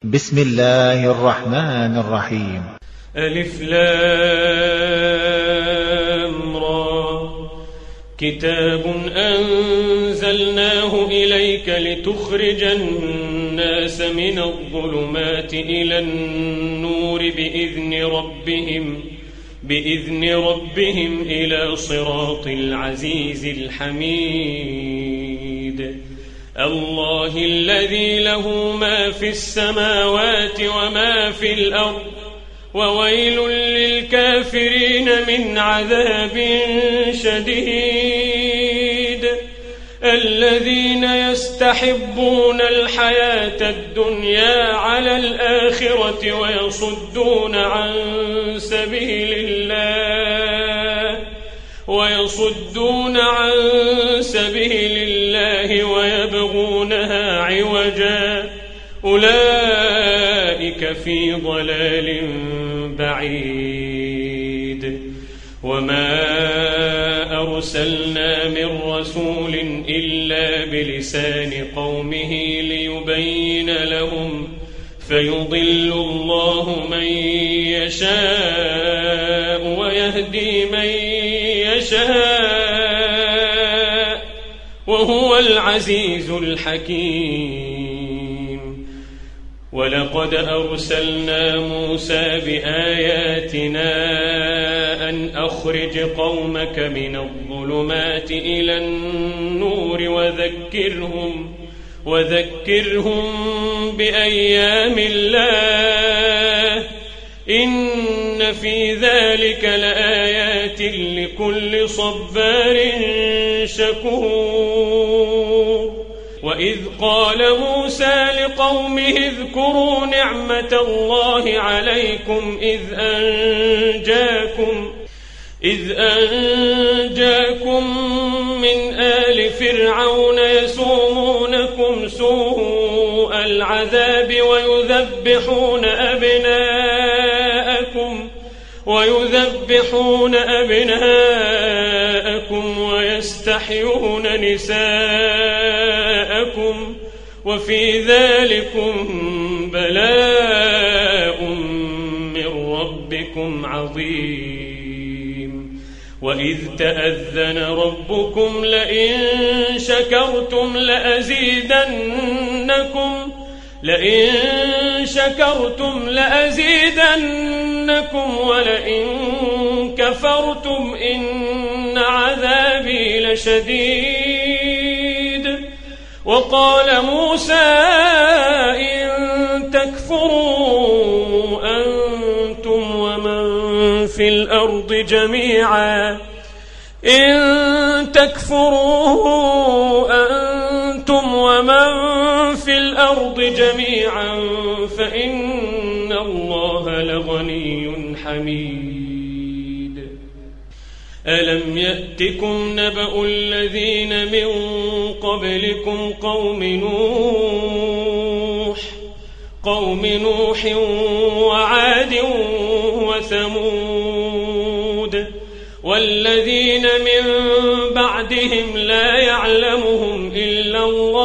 بسم الله الرحمن الرحيم. ألف لام را. كتاب أنزلناه إليك لتخرج الناس من الظلمات إلى النور بإذن ربهم إلى صراط العزيز الحميد. الله الذي له ما في السماوات وما في الأرض وويل للكافرين من عذاب شديد. الذين يستحبون الحياة الدنيا على الآخرة ويصدون عن سبيل الله ويبغونها عوجا أولئك في ضلال بعيد. وما أرسلنا من رسول إلا بلسان قومه ليبين لهم فيضل الله من يشاء ويهدي من يشاء وهو العزيز الحكيم. ولقد أرسلنا موسى بآياتنا أن أخرج قومك من الظلمات إلى النور وذكرهم بأيام الله إن في ذلك لآيات لكل صبار شكور. وإذ قال موسى لقومه اذكروا نعمة الله عليكم إذ أنجاكم من آل فرعون يسومونكم سوء العذاب ويذبحون أبناءكم ويستحيون نساءكم وفي ذلكم بلاء من ربكم عظيم. وإذ تأذن ربكم لئن شكرتم لأزيدنكم ولئن كفرتم إن عذابي لشديد. وقال موسى إن تكفروا أنتم ومن في الأرض جميعا فإن الله لغني حميد. ألم يأتكم نبأ الذين من قبلكم قوم نوح وعاد وثمود والذين من بعدهم لا يعلمهم إلا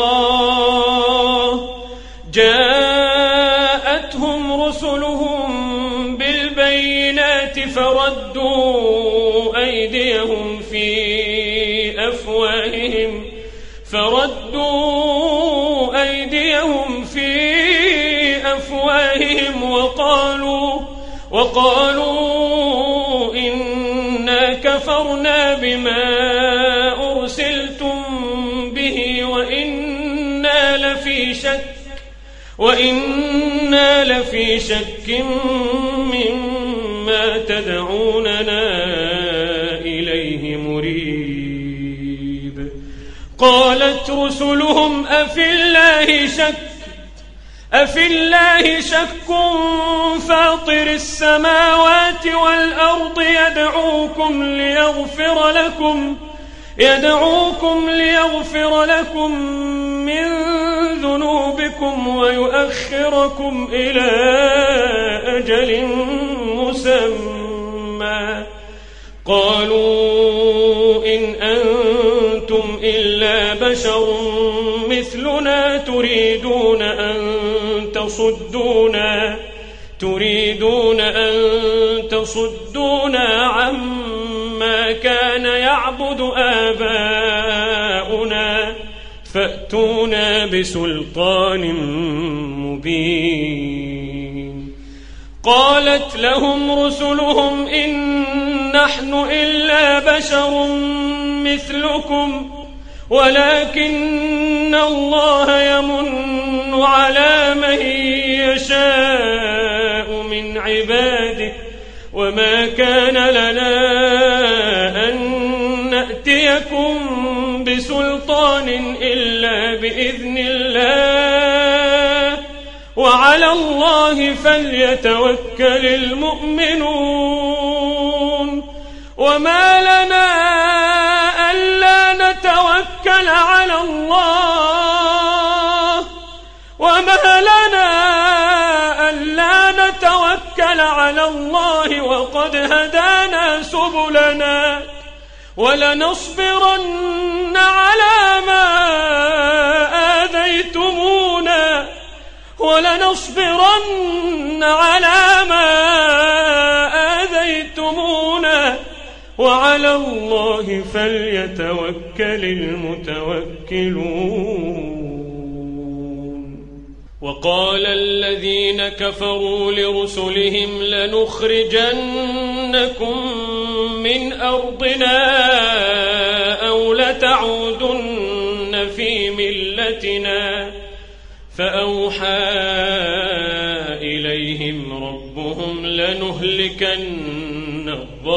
الله جاءتهم رسلهم بالبينات فردوا أيديهم في أفواههم وقالوا إنا كفرنا بما أرسلتم به وإنا لفي شك مما تدعوننا إليه مريب. قالت رسلهم أفي الله شك فاطر السماوات والأرض يدعوكم ليغفر لكم من ذنوبكم ويؤخركم إلى أجل مسمى. قالوا إن أنتم إلا بشر مثلنا تريدون أن تصدونا عما كان يعبد آباؤنا فأتونا بسلطان مبين. قالت لهم رسلهم إن نحن إلا بشر مثلكم ولكن الله يمن على من يشاء من عباده وما كان لنا أن نأتيكم بسلطان إلا بإذن الله وعلى الله فليتوكل المؤمنون. وما لنا ألا نتوكل على الله وقد هدانا سبلنا ولنصبرن على ما آذيتمونا وعلى الله فليتوكل المتوكلون. وقال الذين كفروا لرسلهم لنخرجنكم من أرضنا أو لتعودن في ملتنا فأوحى إليهم ربهم لنهلكن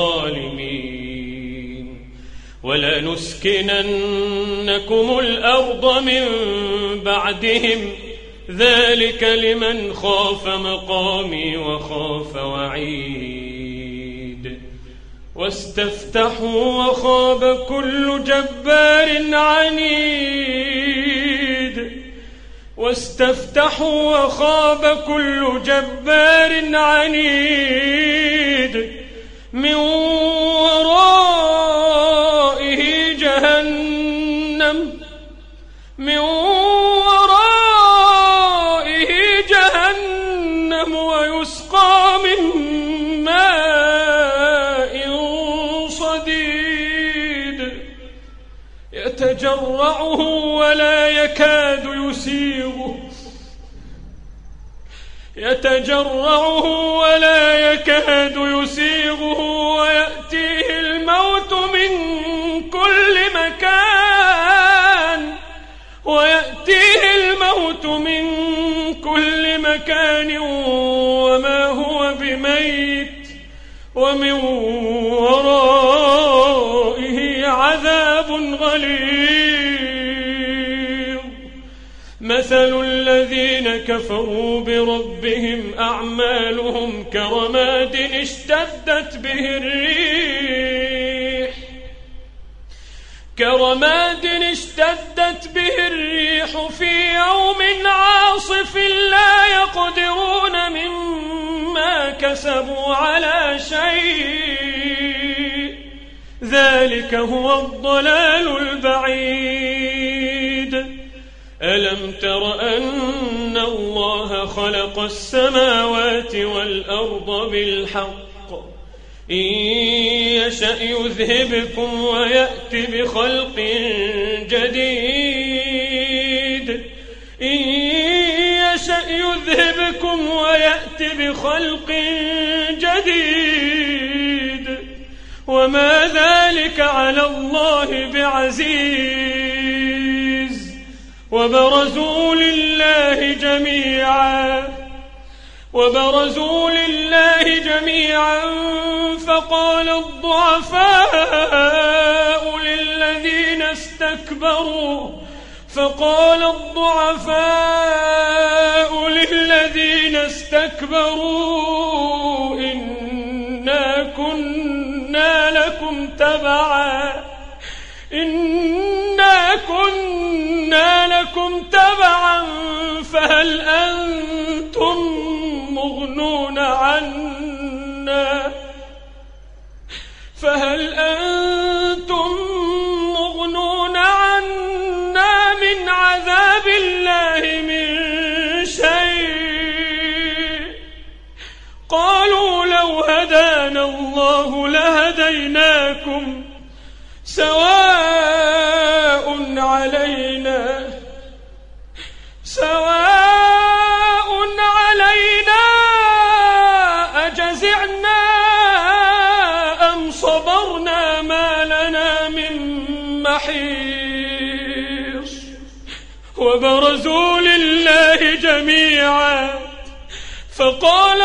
الظالمين ولنسكننكم الأرض من بعدهم ذلك لمن خاف مقامي وخاف وعيد. واستفتحوا وخاب كل جبار عنيد من ورائه جهنم ويسقى من ماء صديد يتجرعه ولا يكاد يسيغه ويأتيه الموت من كل مكان وما هو بميت ومن ورائه عذاب غليظ. مثل الذين كفروا بربهم أعمالهم كرماد اشتدت به الريح في يوم عاصف لا يقدرون مما كسبوا على شيء ذلك هو الضلال البعيد. ألم تر أن الله خلق السماوات والأرض بالحق إن يشأ يذهبكم ويأت بخلق جديد وما ذلك على الله بعزيز. وبرزوا لله جميعا فقال الضعفاء للذين استكبروا إنا كنا لكم تبعا فهل أنتم مغنون عنا من عذاب الله من شيء الله لهديناكم سواء علينا أجزعنا أم صبرنا ما لنا من محيص وبرزوا لله جميعا فقال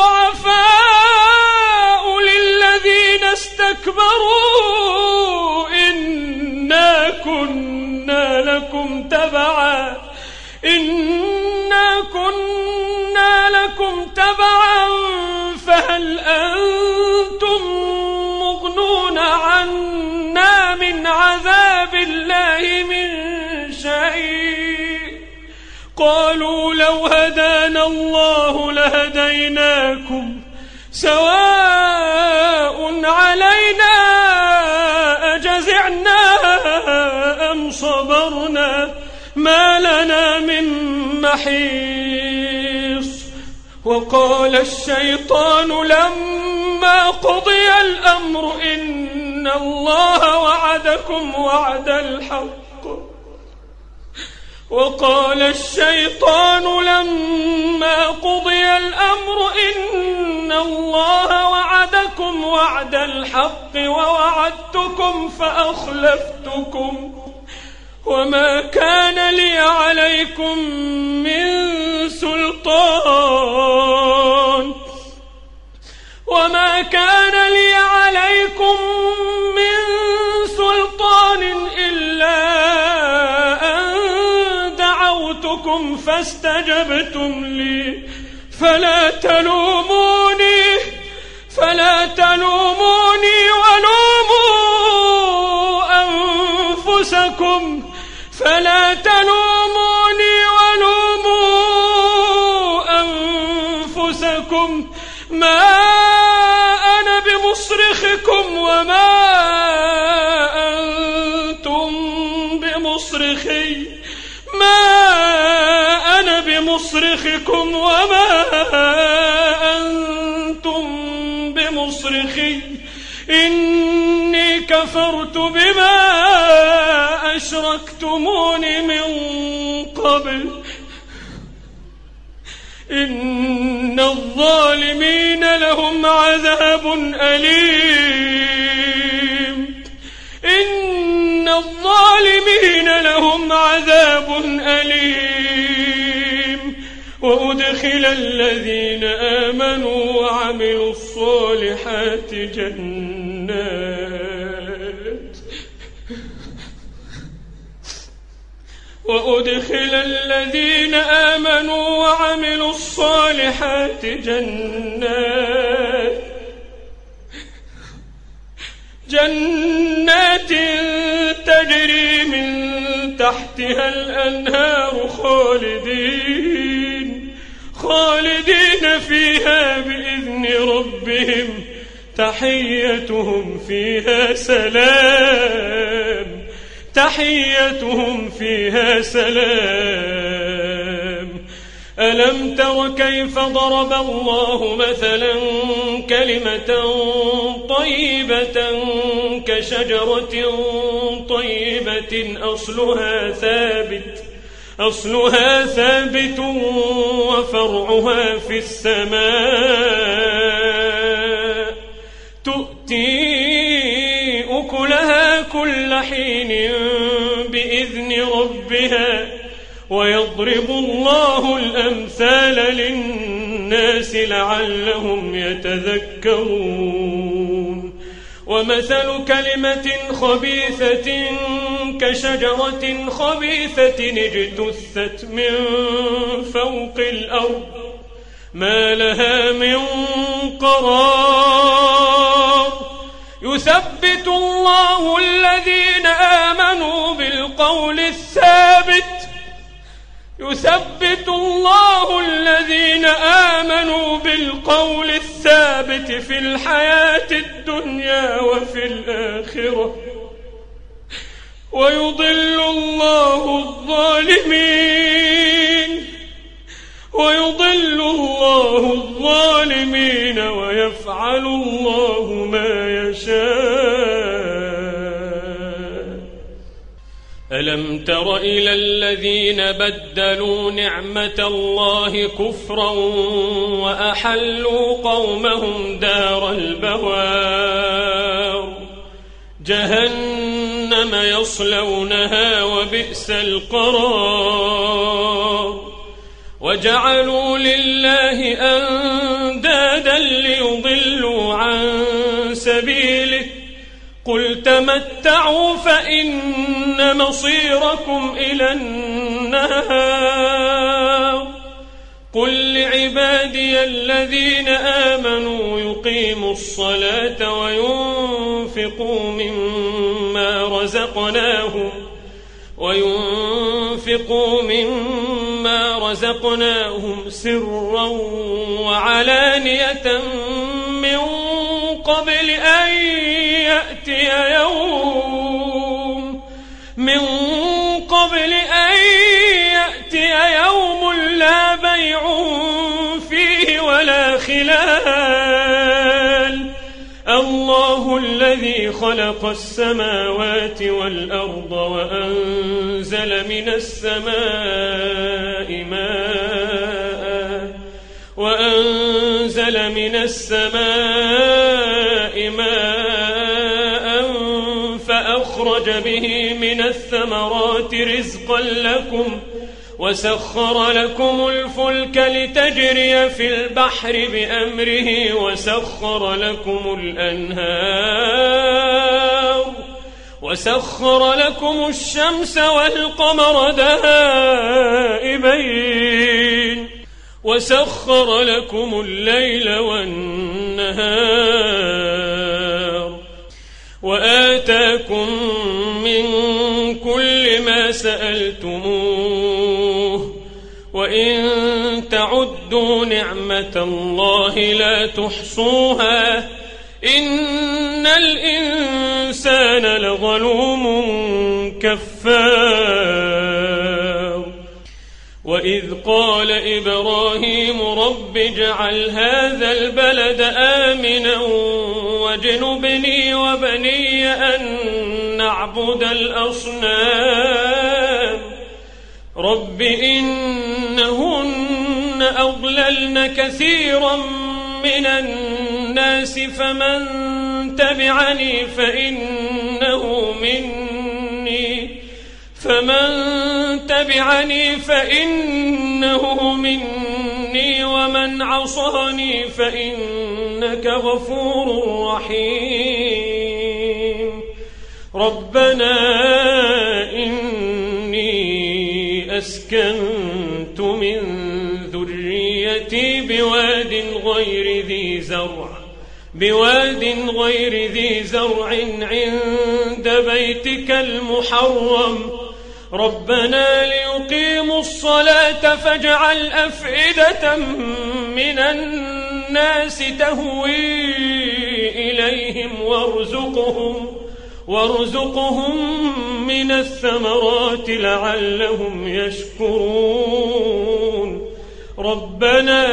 الضعفاء للذين استكبروا إنا كنا لكم تبعا فهل أنتم مغنون عنا من عذاب الله من شيء قالوا لو هدانا الله لهديناكم سواء علينا أجزعنا أم صبرنا ما لنا من محيص وقال الشيطان لما قضي الأمر إن الله وعدكم وعد الحق ووعدتكم فأخلفتكم وما كان لي عليكم من سلطان إلا أن دعوتكم فاستجبتم لي فلا تلوموني ولوموا أنفسكم ما أنا بمصرخكم وما أنتم بمصرخي إني كفرت بما أشركتمون من قبل إن الظالمين لهم عذاب أليم وأدخل الذين آمنوا وعملوا الصالحات جنات تجري من تحتها الأنهار خالدين فيها بإذن ربهم تحيتهم فيها سلام ألم تر كيف ضرب الله مثلا كلمة طيبة كشجرة طيبة أصلها ثابت وفرعها في السماء تؤتي أكلها كل حين بإذن ربها ويضرب الله الأمثال للناس لعلهم يتذكرون ومثل كلمة خبيثة كشجرة خبيثة اجتثت من فوق الأرض ما لها من قرار يثبت الله الذين آمنوا بالقول الثابت في الحياة الدنيا وفي الآخرة ويضل الله الظالمين ويحق ويفعل الله ما يشاء. ألم تر إلى الذين بدلوا نعمة الله كفرا وأحلوا قومهم دار البوار جهنم يصلونها وبئس القرار وجعلوا لله أندادا ليضلوا عن سبيله قل تمتعوا فإن مصيركم إلى النار قل لعبادي الذين آمنوا يقيموا الصلاة وينفقوا مما رزقناهم سرا وعلانية من قبل أن يأتي يوم لا بيع فيه ولا خلال. الله الذي خلق السماوات والأرض وأنزل من السماء ماء فأخرج به من الثمرات رزقا لكم وسخر لكم الفلك لتجري في البحر بأمره وسخر لكم الأنهار وسخر لكم الشمس والقمر دائبين وسخر لكم الليل والنهار وآتاكم من كل ما سألتموه وإن تعدوا نعمة الله لا تحصوها إن الإنسان لظلوم كفار. وإذ قال إبراهيم رب اجعل هذا البلد آمنا واجنبني وبني أن نعبد الأصنام رب إنهن أضللن كثيرا من الناس فمن تبعني فإنه مني ومن عصاني فإنك غفور رحيم. ربنا إني أسكنت من ذريتي بواد غير ذي زرع عند بيتك المحرم ربنا ليقيموا الصلاة فاجعل أفئدة من الناس تهوي إليهم وارزقهم من الثمرات لعلهم يشكرون. ربنا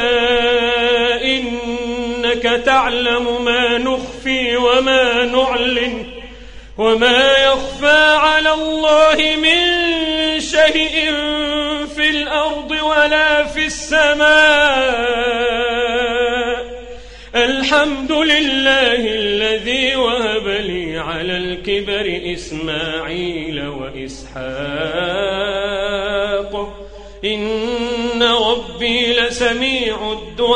إنك تعلم ما نخفي وما نعلن وما يخفى على الله من شيء في الأرض ولا في السماء. الحمد لله الذي وهب لي على الكبر إسماعيل وإسحاق إن ربي لسميع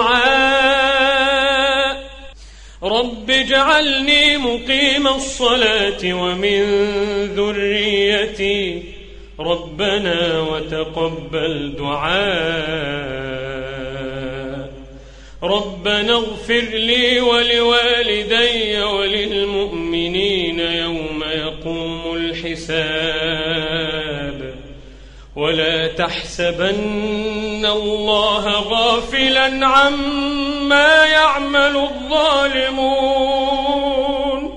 الدعاء. رب اجعلني مقيم الصلاة ومن ذريتي ربنا وتقبل دعاء. ربنا اغفر لي ولوالدي وللمؤمنين يوم يقوم الحساب. ولا تحسبن الله غافلا عما يعمل الظالمون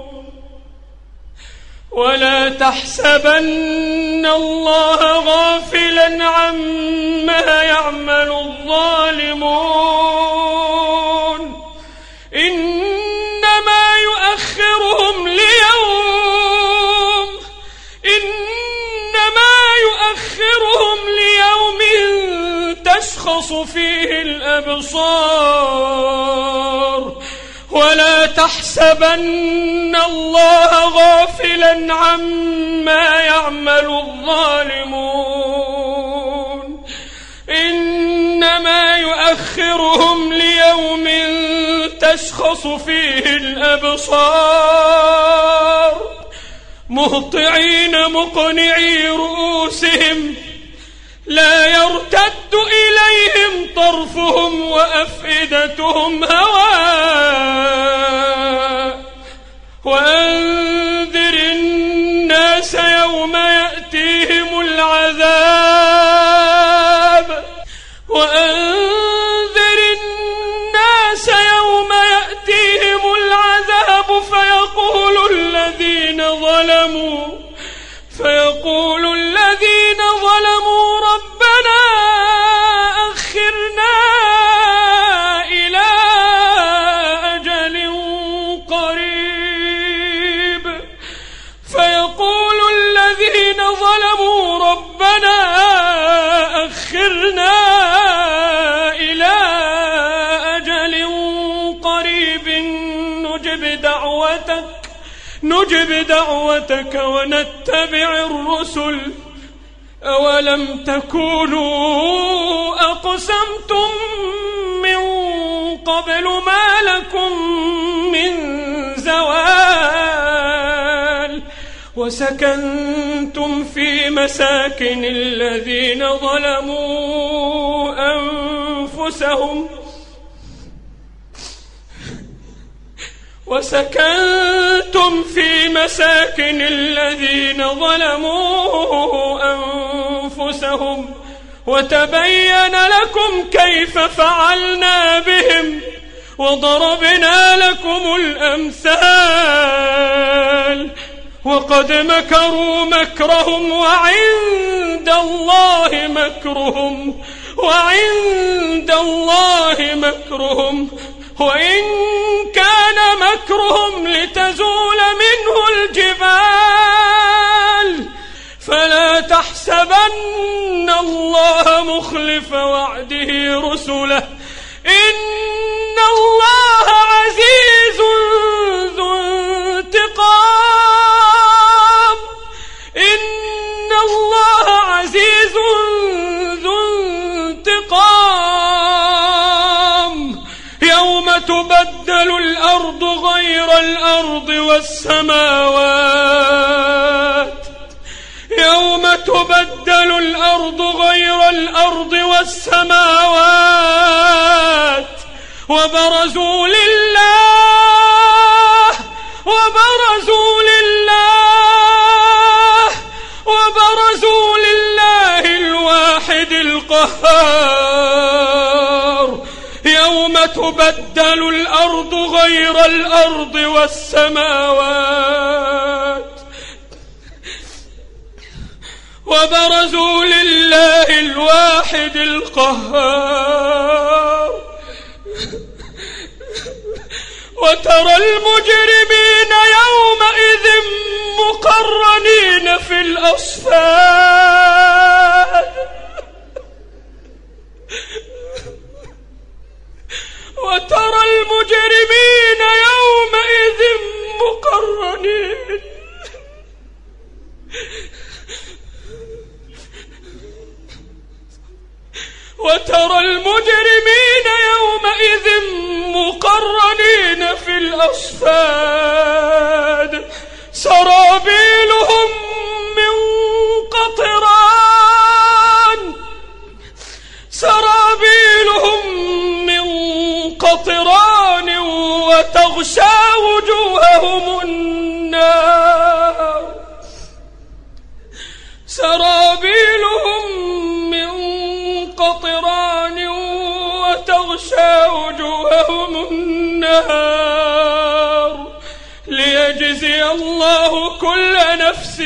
ولا تحسبن الله غافلا عما يعمل الظالمون تشخص فيه الأبصار ولا تحسبن الله غافلا عما يعمل الظالمون إنما يؤخرهم ليوم تشخص فيه الأبصار مهطعين مقنعي رؤوسهم لا يرتد إليهم طرفهم وأفئدتهم هواء وأنذر الناس يوم يأتيهم العذاب فيقول الذين ظلموا ربنا أخرنا إلى أجل قريب نجب دعوتك ونتبع الرسل أولم تكونوا أقسمتم من قبل ما لكم من زوال وسكنتم في مساكن الذين ظلموا أنفسهم وتبين لكم كيف فعلنا بهم وضربنا لكم الأمثال وقد مكروا مكرهم وعند الله مكرهم وإن كان مكرهم لتزول منه الجبال فلا تحسبن الله مخلف وعده رسله إن الله عزيز ذو انتقام يوم تبدل الأرض غير الأرض والسماوات وبرزوا لله الواحد القهار يوم تبدل الأرض غير الأرض والسماوات وبرزوا لله الواحد القهار وترى المجرمين يومئذ مقرنين في الأصفاد وترى المجرمين يومئذ مقرنين في الأصفاد سرابيلهم من قطران وتغشى وجوههم النار ليجزي الله كل نفس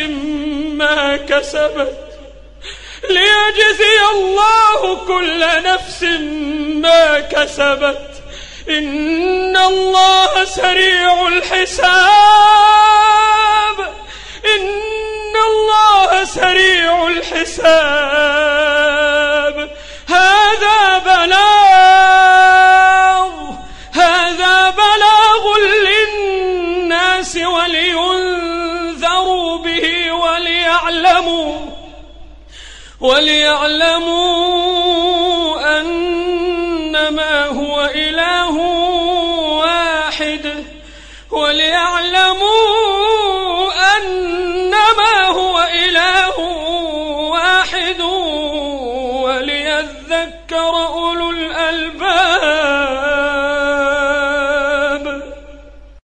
ما كسبت إن الله سريع الحساب هذا وليعلموا أنما هو إله واحد وليذكر أولو الألباب.